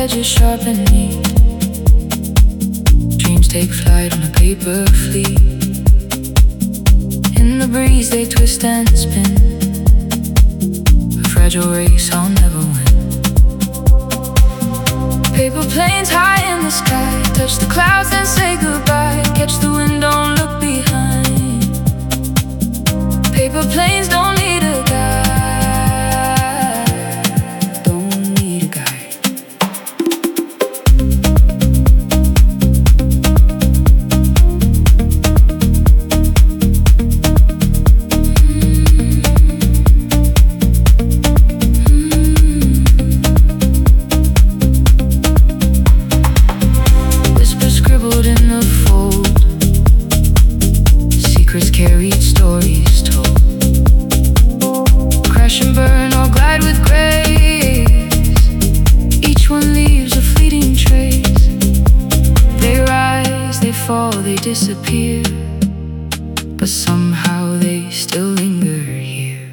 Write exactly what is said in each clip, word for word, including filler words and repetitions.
edges sharp and neat. Dreams take flight on a paper fleet. In the breeze they twist and spin. A fragile race I'll never win. Paper planes high in the sky, touch the clouds and say goodbye. Catch the wind, don't look behind. Paper planes don't need a guide. Don't need a guide. Secrets carried, stories told. Crash and burn or glide with grace. Each one leaves a fleeting trace. They rise, they fall, they disappear, but somehow they still linger here.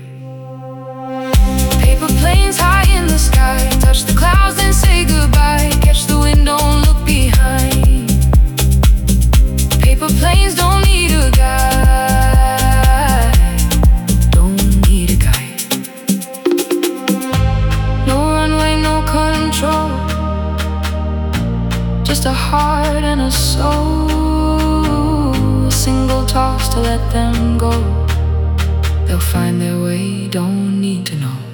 Paper planes high in the sky, touch the clouds and say goodbye. Catch the wind, don't look behind. Paper planes don't need a guide. Just a heart and a soul, a single toss to let them go. They'll find their way, don't need to know.